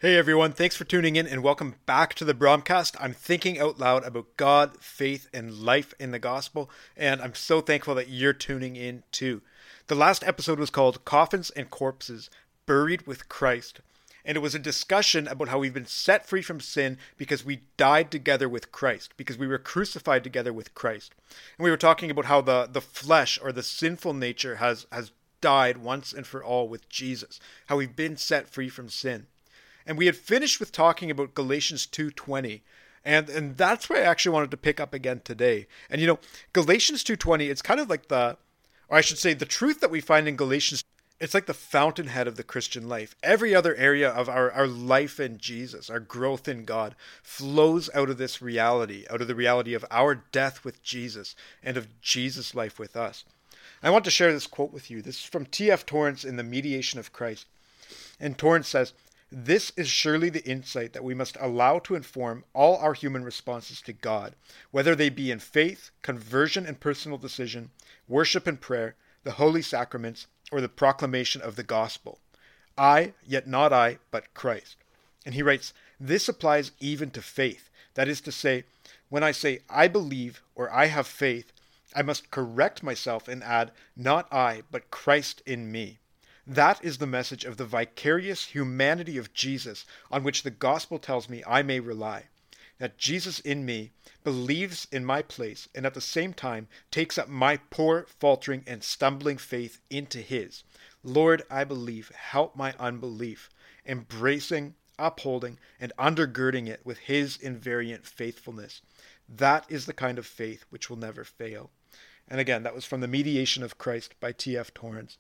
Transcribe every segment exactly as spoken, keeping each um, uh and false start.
Hey everyone, thanks for tuning in and welcome back to the Bromcast. I'm thinking out loud about God, faith, and life in the gospel, and I'm so thankful that you're tuning in too. The last episode was called Coffins and Corpses, Buried with Christ, and it was a discussion about how we've been set free from sin because we died together with Christ, because we were crucified together with Christ. And we were talking about how the, the flesh or the sinful nature has, has died once and for all with Jesus, how we've been set free from sin. And we had finished with talking about Galatians two twenty. And and that's where I actually wanted to pick up again today. And you know, Galatians two twenty, it's kind of like the, or I should say the truth that we find in Galatians, it's like the fountainhead of the Christian life. Every other area of our, our life in Jesus, our growth in God, flows out of this reality, out of the reality of our death with Jesus and of Jesus' life with us. I want to share this quote with you. This is from T F Torrance in The Mediation of Christ. And Torrance says, "This is surely the insight that we must allow to inform all our human responses to God, whether they be in faith, conversion and personal decision, worship and prayer, the holy sacraments, or the proclamation of the gospel. I, yet not I, but Christ." And he writes, "This applies even to faith. That is to say, when I say I believe or I have faith, I must correct myself and add, not I, but Christ in me. That is the message of the vicarious humanity of Jesus on which the gospel tells me I may rely. That Jesus in me believes in my place and at the same time takes up my poor, faltering, and stumbling faith into his. Lord, I believe, help my unbelief, embracing, upholding, and undergirding it with his invariant faithfulness. That is the kind of faith which will never fail." And again, that was from The Mediation of Christ by T F Torrance.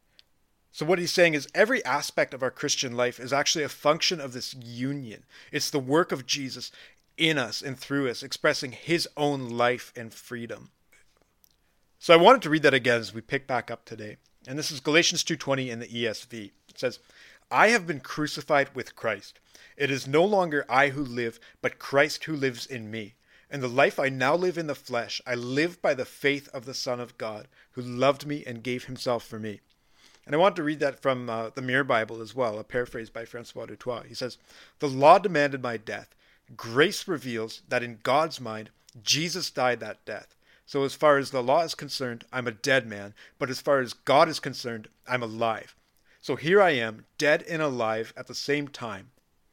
So what he's saying is every aspect of our Christian life is actually a function of this union. It's the work of Jesus in us and through us, expressing his own life and freedom. So I wanted to read that again as we pick back up today. And this is Galatians two twenty in the E S V. It says, "I have been crucified with Christ. It is no longer I who live, but Christ who lives in me. And the life I now live in the flesh, I live by the faith of the Son of God, who loved me and gave himself for me." And I want to read that from uh, the Mirror Bible as well, a paraphrase by Francois du Toit. He says, "The law demanded my death. Grace reveals that in God's mind, Jesus died that death. So as far as the law is concerned, I'm a dead man, but as far as God is concerned, I'm alive. So here I am, dead and alive at the same time.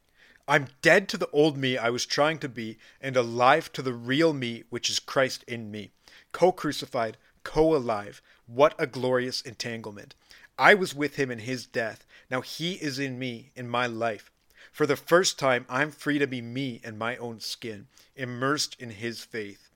I'm dead to the old me I was trying to be, and alive to the real me, which is Christ in me. Co-crucified, co-alive. What a glorious entanglement. I was with him in his death. Now he is in me, in my life. For the first time, I'm free to be me in my own skin, immersed in his faith."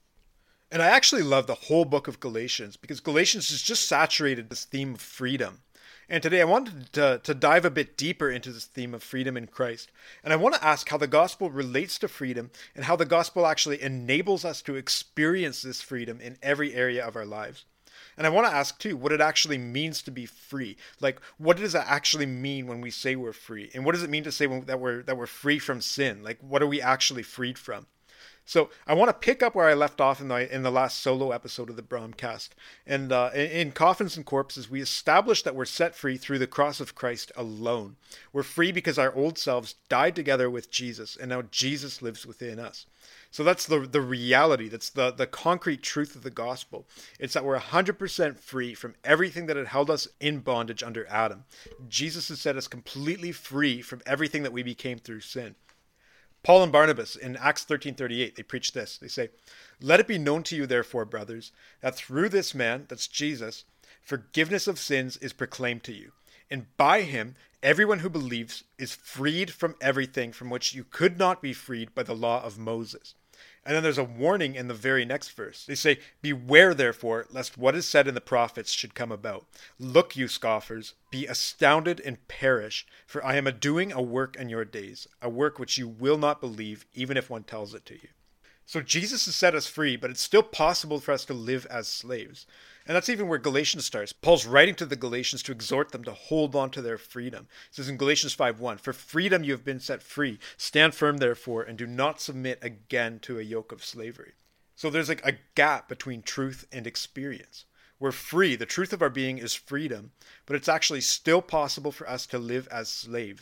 And I actually love the whole book of Galatians, because Galatians has just saturated this theme of freedom. And today I wanted to, to dive a bit deeper into this theme of freedom in Christ. And I want to ask how the gospel relates to freedom and how the gospel actually enables us to experience this freedom in every area of our lives. And I want to ask, too, what it actually means to be free. Like, what does that actually mean when we say we're free? And what does it mean to say when, that we're that we're free from sin? Like, what are we actually freed from? So I want to pick up where I left off in the in the last solo episode of the Bromcast. And uh, in, in Coffins and Corpses, we established that we're set free through the cross of Christ alone. We're free because our old selves died together with Jesus, and now Jesus lives within us. So that's the the reality. That's the, the concrete truth of the gospel. It's that we're one hundred percent free from everything that had held us in bondage under Adam. Jesus has set us completely free from everything that we became through sin. Paul and Barnabas in Acts thirteen thirty-eight, they preach this. They say, "Let it be known to you, therefore, brothers, that through this man," that's Jesus, "forgiveness of sins is proclaimed to you. And by him, everyone who believes is freed from everything from which you could not be freed by the law of Moses." And then there's a warning in the very next verse. They say, "Beware, therefore, lest what is said in the prophets should come about. Look, you scoffers, be astounded and perish, for I am a doing a work in your days, a work which you will not believe, even if one tells it to you." So Jesus has set us free, but it's still possible for us to live as slaves. And that's even where Galatians starts. Paul's writing to the Galatians to exhort them to hold on to their freedom. It says in Galatians five one, "For freedom you have been set free. Stand firm, therefore, and do not submit again to a yoke of slavery." So there's like a gap between truth and experience. We're free. The truth of our being is freedom, but it's actually still possible for us to live as slaves.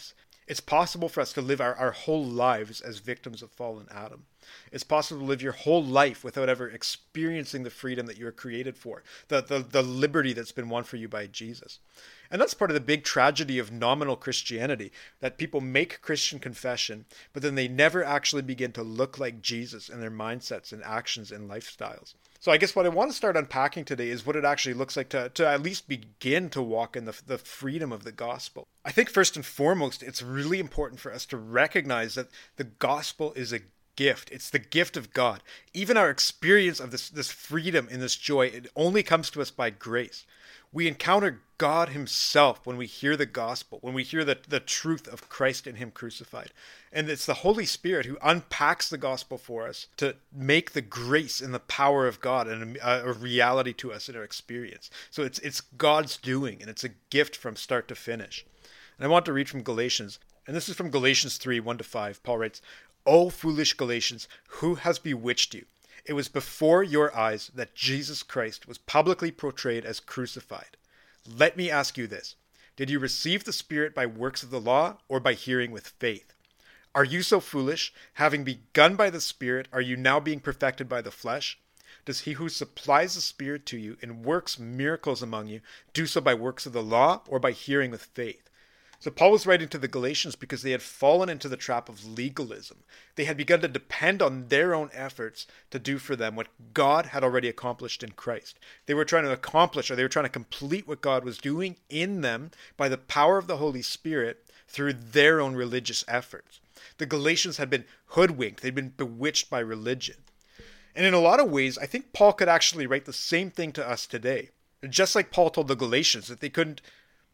It's possible for us to live our, our whole lives as victims of fallen Adam. It's possible to live your whole life without ever experiencing the freedom that you were created for, the, the, the liberty that's been won for you by Jesus. And that's part of the big tragedy of nominal Christianity, that people make Christian confession, but then they never actually begin to look like Jesus in their mindsets and actions and lifestyles. So I guess what I want to start unpacking today is what it actually looks like to, to at least begin to walk in the, the freedom of the gospel. I think first and foremost, it's really important for us to recognize that the gospel is a gift. It's the gift of God. Even our experience of this, this freedom and this joy, it only comes to us by grace. We encounter God himself when we hear the gospel, when we hear the, the truth of Christ and him crucified. And it's the Holy Spirit who unpacks the gospel for us to make the grace and the power of God and a, a reality to us in our experience. So it's it's God's doing, and it's a gift from start to finish. And I want to read from Galatians, and this is from Galatians three, one to five. Paul writes, "O foolish Galatians, who has bewitched you? It was before your eyes that Jesus Christ was publicly portrayed as crucified. Let me ask you this. Did you receive the Spirit by works of the law or by hearing with faith? Are you so foolish? Having begun by the Spirit, are you now being perfected by the flesh? Does he who supplies the Spirit to you and works miracles among you do so by works of the law or by hearing with faith?" So Paul was writing to the Galatians because they had fallen into the trap of legalism. They had begun to depend on their own efforts to do for them what God had already accomplished in Christ. They were trying to accomplish, or they were trying to complete what God was doing in them by the power of the Holy Spirit through their own religious efforts. The Galatians had been hoodwinked. They'd been bewitched by religion. And in a lot of ways, I think Paul could actually write the same thing to us today. Just like Paul told the Galatians that they couldn't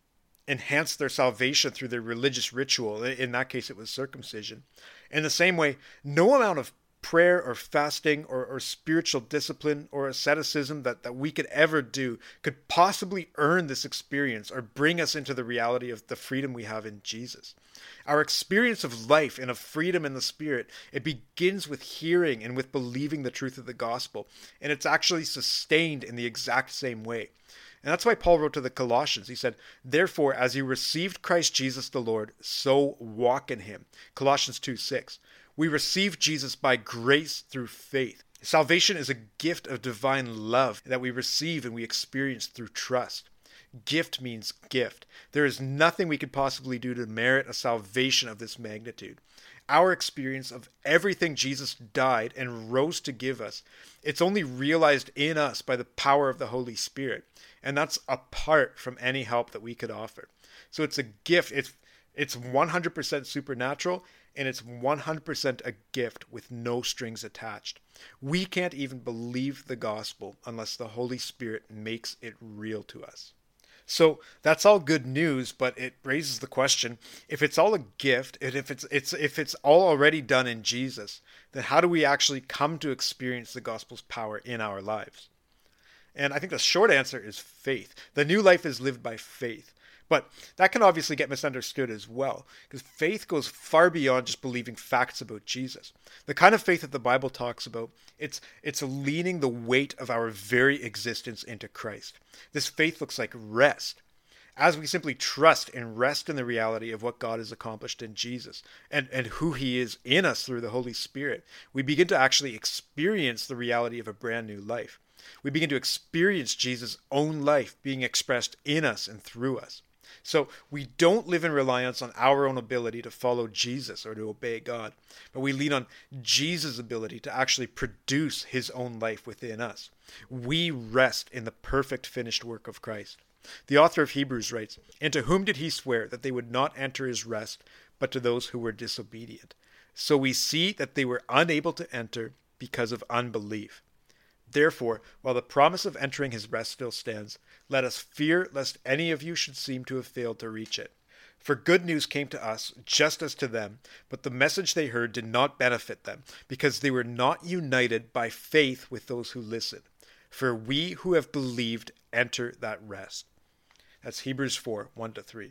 enhance their salvation through their religious ritual. In that case, it was circumcision. In the same way, no amount of prayer or fasting or, or spiritual discipline or asceticism that, that we could ever do could possibly earn this experience or bring us into the reality of the freedom we have in Jesus. Our experience of life and of freedom in the Spirit, it begins with hearing and with believing the truth of the gospel, and it's actually sustained in the exact same way. And that's why Paul wrote to the Colossians. He said, "Therefore, as you received Christ Jesus the Lord, so walk in him." Colossians two six. We receive Jesus by grace through faith. Salvation is a gift of divine love that we receive and we experience through trust. Gift means gift. There is nothing we could possibly do to merit a salvation of this magnitude. Our experience of everything Jesus died and rose to give us, it's only realized in us by the power of the Holy Spirit. And that's apart from any help that we could offer. So it's a gift. It's it's one hundred percent supernatural, and it's one hundred percent a gift with no strings attached. We can't even believe the gospel unless the Holy Spirit makes it real to us. So that's all good news, but it raises the question, if it's all a gift, and if it's it's if it's all already done in Jesus, then how do we actually come to experience the gospel's power in our lives? And I think the short answer is faith. The new life is lived by faith. But that can obviously get misunderstood as well, because faith goes far beyond just believing facts about Jesus. The kind of faith that the Bible talks about, it's it's leaning the weight of our very existence into Christ. This faith looks like rest, as we simply trust and rest in the reality of what God has accomplished in Jesus and, and who he is in us through the Holy Spirit. We begin to actually experience the reality of a brand new life. We begin to experience Jesus' own life being expressed in us and through us. So we don't live in reliance on our own ability to follow Jesus or to obey God, but we lean on Jesus' ability to actually produce his own life within us. We rest in the perfect finished work of Christ. The author of Hebrews writes, "And to whom did he swear that they would not enter his rest, but to those who were disobedient? So we see that they were unable to enter because of unbelief. Therefore, while the promise of entering his rest still stands, let us fear lest any of you should seem to have failed to reach it. For good news came to us just as to them, but the message they heard did not benefit them, because they were not united by faith with those who listen. For we who have believed enter that rest." That's Hebrews four, one to three.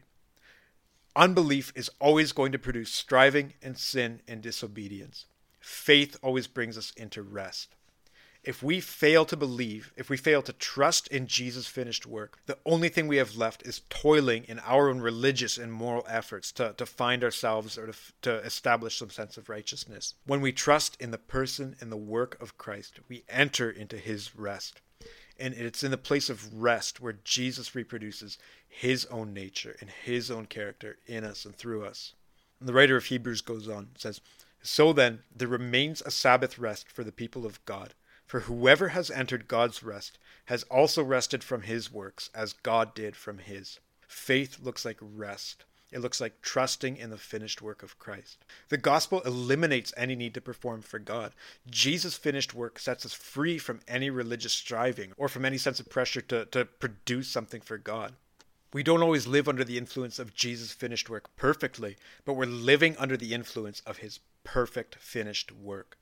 Unbelief is always going to produce striving and sin and disobedience. Faith always brings us into rest. If we fail to believe, if we fail to trust in Jesus' finished work, the only thing we have left is toiling in our own religious and moral efforts to, to find ourselves or to, to establish some sense of righteousness. When we trust in the person and the work of Christ, we enter into his rest. And it's in the place of rest where Jesus reproduces his own nature and his own character in us and through us. And the writer of Hebrews goes on, says, "So then, there remains a Sabbath rest for the people of God. For whoever has entered God's rest has also rested from his works, as God did from his." Faith looks like rest. It looks like trusting in the finished work of Christ. The gospel eliminates any need to perform for God. Jesus' finished work sets us free from any religious striving or from any sense of pressure to, to produce something for God. We don't always live under the influence of Jesus' finished work perfectly, but we're living under the influence of his perfect finished work.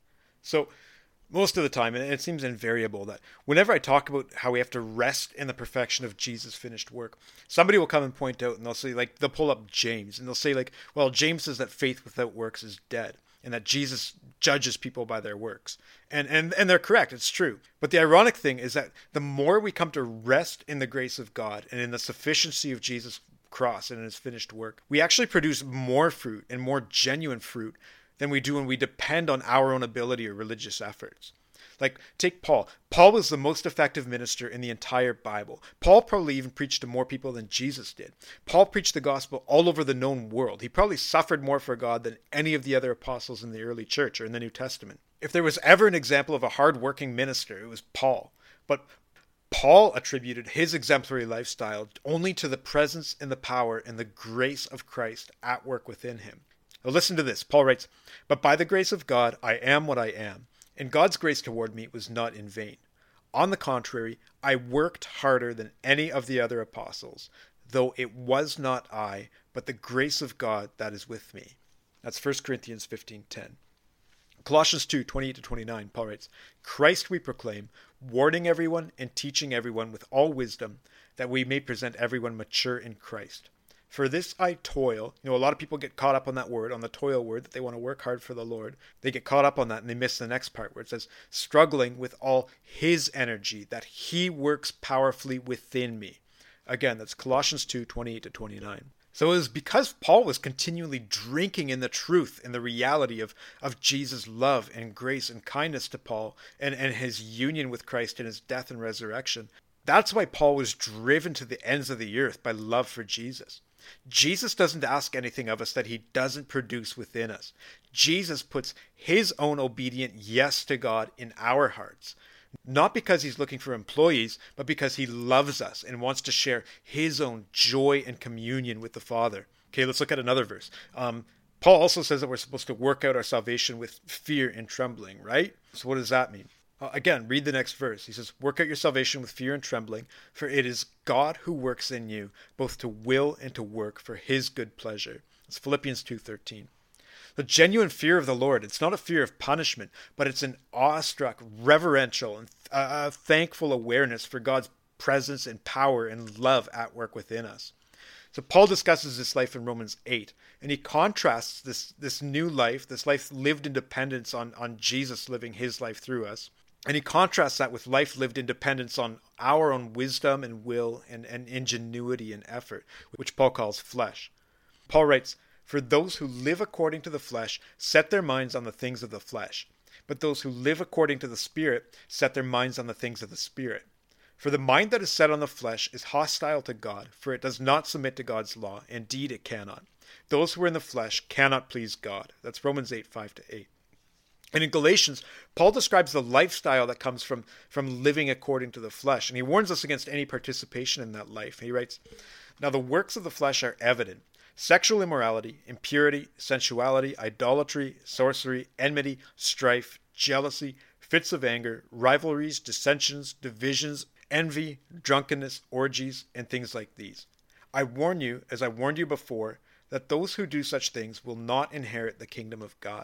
So, most of the time, and it seems invariable, that whenever I talk about how we have to rest in the perfection of Jesus' finished work, somebody will come and point out, and they'll say, like, they'll pull up James, and they'll say, like, well, James says that faith without works is dead, and that Jesus judges people by their works. And, and, and they're correct, it's true. But the ironic thing is that the more we come to rest in the grace of God and in the sufficiency of Jesus' cross and in his finished work, we actually produce more fruit and more genuine fruit than we do when we depend on our own ability or religious efforts. Like, take Paul. Paul was the most effective minister in the entire Bible. Paul probably even preached to more people than Jesus did. Paul preached the gospel all over the known world. He probably suffered more for God than any of the other apostles in the early church or in the New Testament. If there was ever an example of a hard-working minister, it was Paul. But Paul attributed his exemplary lifestyle only to the presence and the power and the grace of Christ at work within him. Now listen to this. Paul writes, "But by the grace of God, I am what I am. And God's grace toward me was not in vain. On the contrary, I worked harder than any of the other apostles, though it was not I, but the grace of God that is with me." That's First Corinthians fifteen ten. Colossians two twenty-eight to twenty-nine, Paul writes, "Christ we proclaim, warning everyone and teaching everyone with all wisdom, that we may present everyone mature in Christ. For this I toil." You know, a lot of people get caught up on that word, on the toil word, that they want to work hard for the Lord. They get caught up on that and they miss the next part where it says, "struggling with all his energy, that he works powerfully within me." Again, that's Colossians two twenty-eight to twenty-nine. So it was because Paul was continually drinking in the truth and the reality of, of Jesus' love and grace and kindness to Paul and, and his union with Christ in his death and resurrection. That's why Paul was driven to the ends of the earth by love for Jesus. Jesus doesn't ask anything of us that he doesn't produce within us. Jesus puts his own obedient yes to God in our hearts. Not because he's looking for employees, but because he loves us and wants to share his own joy and communion with the Father. Okay, let's look at another verse. Um, Paul also says that we're supposed to work out our salvation with fear and trembling, right? So what does that mean? Uh, again, read the next verse. He says, "Work out your salvation with fear and trembling, for it is God who works in you, both to will and to work for his good pleasure." It's Philippians two thirteen. The genuine fear of the Lord, it's not a fear of punishment, but it's an awestruck, reverential, and uh, thankful awareness for God's presence and power and love at work within us. So Paul discusses this life in Romans eight, and he contrasts this, this new life, this life lived in dependence on, on Jesus living his life through us. And he contrasts that with life lived in dependence on our own wisdom and will and, and ingenuity and effort, which Paul calls flesh. Paul writes, "For those who live according to the flesh set their minds on the things of the flesh, but those who live according to the Spirit set their minds on the things of the Spirit. For the mind that is set on the flesh is hostile to God, for it does not submit to God's law. Indeed, it cannot. Those who are in the flesh cannot please God." That's Romans eight five to eight. And in Galatians, Paul describes the lifestyle that comes from, from living according to the flesh. And he warns us against any participation in that life. He writes, "Now the works of the flesh are evident: sexual immorality, impurity, sensuality, idolatry, sorcery, enmity, strife, jealousy, fits of anger, rivalries, dissensions, divisions, envy, drunkenness, orgies, and things like these. I warn you, as I warned you before, that those who do such things will not inherit the kingdom of God."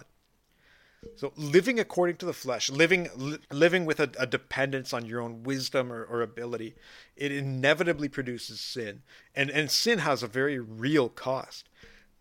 So living according to the flesh, living li- living with a, a dependence on your own wisdom or, or ability, it inevitably produces sin. And, and sin has a very real cost.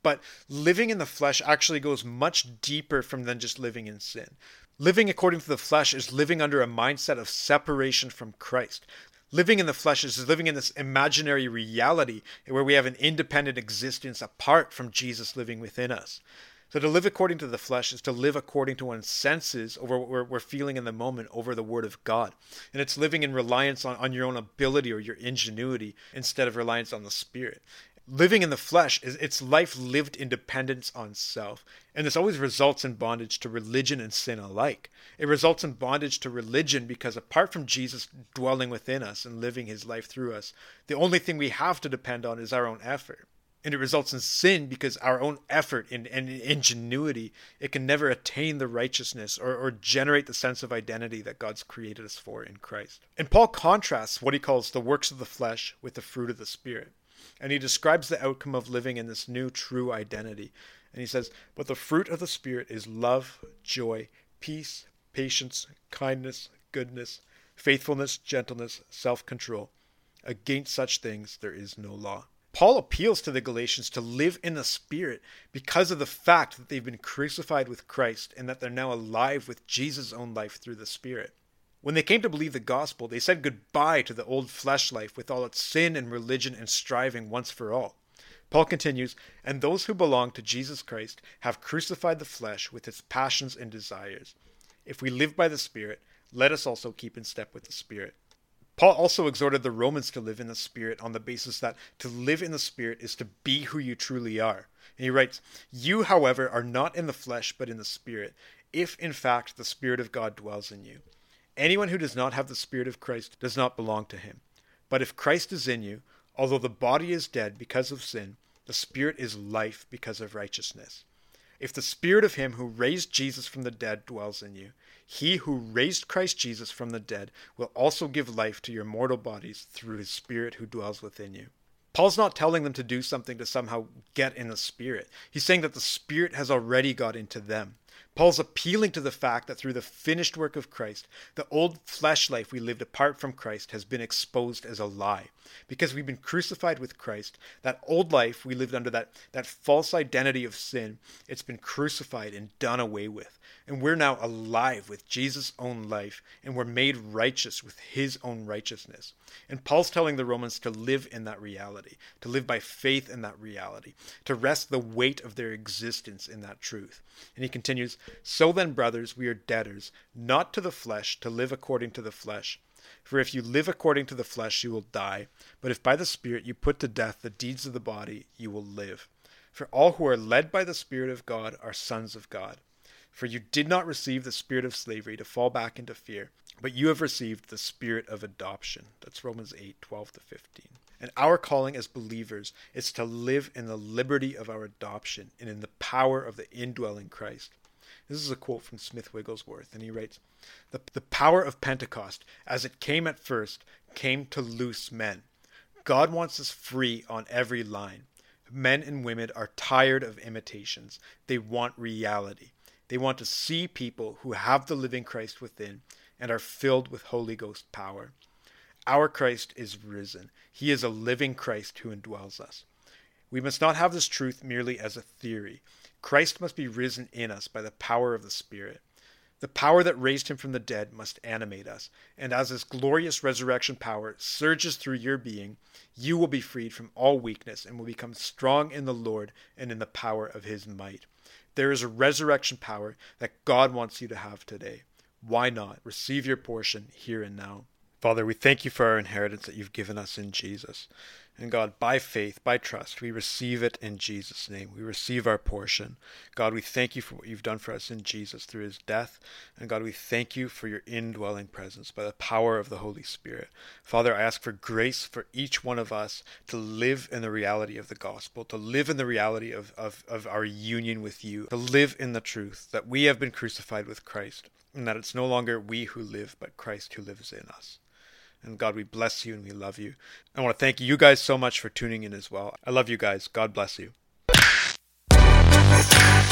But living in the flesh actually goes much deeper from than just living in sin. Living according to the flesh is living under a mindset of separation from Christ. Living in the flesh is living in this imaginary reality where we have an independent existence apart from Jesus living within us. So to live according to the flesh is to live according to one's senses over what we're, we're feeling in the moment over the Word of God. And it's living in reliance on, on your own ability or your ingenuity instead of reliance on the Spirit. Living in the flesh is it's life lived in dependence on self. And this always results in bondage to religion and sin alike. It results in bondage to religion because apart from Jesus dwelling within us and living his life through us, the only thing we have to depend on is our own effort. And it results in sin because our own effort and, and ingenuity, it can never attain the righteousness or, or generate the sense of identity that God's created us for in Christ. And Paul contrasts what he calls the works of the flesh with the fruit of the Spirit. And he describes the outcome of living in this new true identity. And he says, but the fruit of the Spirit is love, joy, peace, patience, kindness, goodness, faithfulness, gentleness, self-control. Against such things there is no law. Paul appeals to the Galatians to live in the Spirit because of the fact that they've been crucified with Christ and that they're now alive with Jesus' own life through the Spirit. When they came to believe the gospel, they said goodbye to the old flesh life with all its sin and religion and striving once for all. Paul continues, and those who belong to Jesus Christ have crucified the flesh with its passions and desires. If we live by the Spirit, let us also keep in step with the Spirit. Paul also exhorted the Romans to live in the Spirit on the basis that to live in the Spirit is to be who you truly are. And he writes, you, however, are not in the flesh but in the Spirit, if in fact the Spirit of God dwells in you. Anyone who does not have the Spirit of Christ does not belong to him. But if Christ is in you, although the body is dead because of sin, the Spirit is life because of righteousness. If the Spirit of him who raised Jesus from the dead dwells in you, he who raised Christ Jesus from the dead will also give life to your mortal bodies through his Spirit who dwells within you. Paul's not telling them to do something to somehow get in the Spirit. He's saying that the Spirit has already got into them. Paul's appealing to the fact that through the finished work of Christ, the old flesh life we lived apart from Christ has been exposed as a lie. Because we've been crucified with Christ, that old life we lived under, that, that false identity of sin, it's been crucified and done away with. And we're now alive with Jesus' own life, and we're made righteous with his own righteousness. And Paul's telling the Romans to live in that reality, to live by faith in that reality, to rest the weight of their existence in that truth. And he continues, so then, brothers, we are debtors, not to the flesh, to live according to the flesh. For if you live according to the flesh, you will die. But if by the Spirit you put to death the deeds of the body, you will live. For all who are led by the Spirit of God are sons of God. For you did not receive the spirit of slavery to fall back into fear, but you have received the spirit of adoption. That's Romans eight, twelve to fifteen. And our calling as believers is to live in the liberty of our adoption and in the power of the indwelling Christ. This is a quote from Smith Wigglesworth, and he writes, the, the power of Pentecost, as it came at first, came to loose men. God wants us free on every line. Men and women are tired of imitations. They want reality. They want to see people who have the living Christ within and are filled with Holy Ghost power. Our Christ is risen. He is a living Christ who indwells us. We must not have this truth merely as a theory. Christ must be risen in us by the power of the Spirit. The power that raised him from the dead must animate us, and as this glorious resurrection power surges through your being, you will be freed from all weakness and will become strong in the Lord and in the power of his might. There is a resurrection power that God wants you to have today. Why not? Receive your portion here and now. Father, we thank you for our inheritance that you've given us in Jesus. And God, by faith, by trust, we receive it in Jesus' name. We receive our portion. God, we thank you for what you've done for us in Jesus through his death. And God, we thank you for your indwelling presence by the power of the Holy Spirit. Father, I ask for grace for each one of us to live in the reality of the gospel, to live in the reality of, of, of our union with you, to live in the truth that we have been crucified with Christ, and that it's no longer we who live, but Christ who lives in us. And God, we bless you and we love you. I want to thank you guys so much for tuning in as well. I love you guys. God bless you.